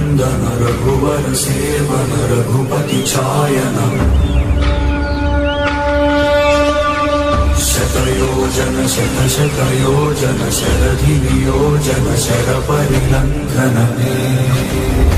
नंदन रघुवर सेवन रघुपति चायन शतयोजन शतशतयोजन शरधियोजन शर परिलंघन